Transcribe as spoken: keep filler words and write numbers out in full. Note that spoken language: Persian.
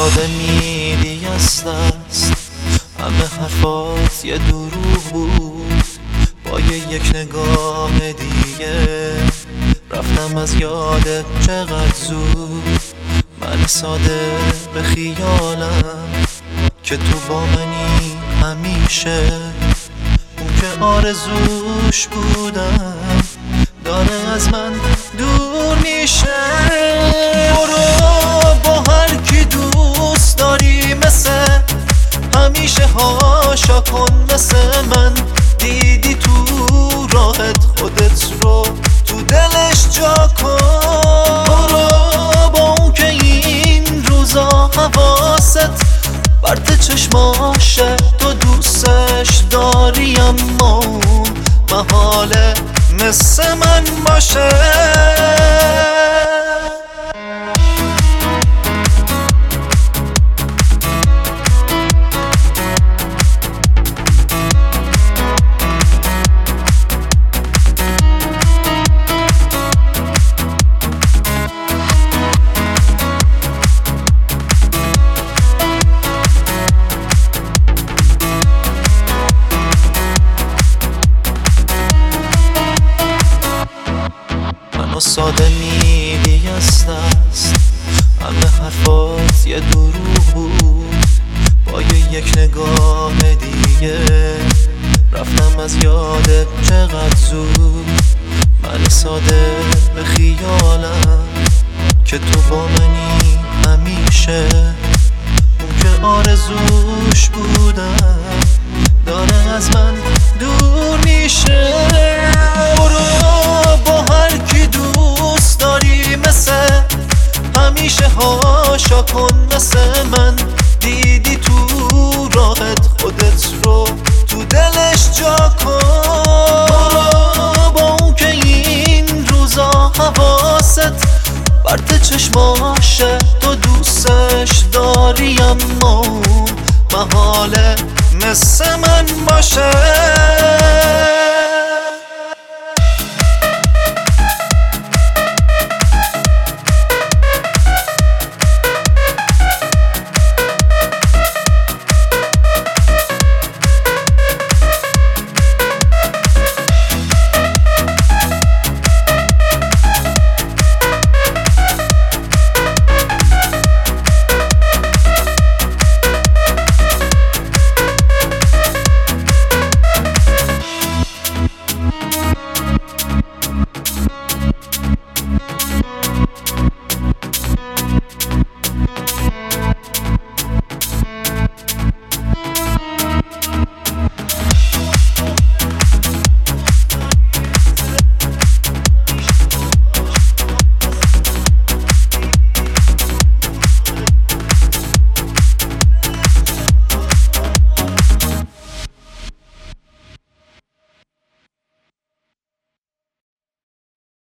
ساده میدی از دست، همه حرفات یه دروغ بود. با یه یک نگاه دیگه رفتم از یادت چقدر زود. من ساده به خیالم که تو با منی همیشه، اون که آرزوش بودم داره از من دور میشه. برو با هر کی دوست داری مثل همیشه هاشا کن، مثل من دیدی تو راحت خودت رو تو دلش جا کن. برو با اون که این روزا حواست برد چشماشه، تو دوستش داری اما اون محاله مثل من باشه. منو ساده میدی از دست، همه حرفات یه دروغ بود. با یه یک نگاه دیگه رفتم از یادت چقدر زود. من ساده به خیالم که تو با منی همیشه، اون که آرزوش بودم داره از من دور میشه. برو با هر کی دوست داری مثل همیشه هاشا کن، مثل من دیدی تو راحت خودت رو تو دلش جا کن. برو با اون که این روزا حواست برد چشماشه، تو دوستش داری اما اون محاله مثل من باشه.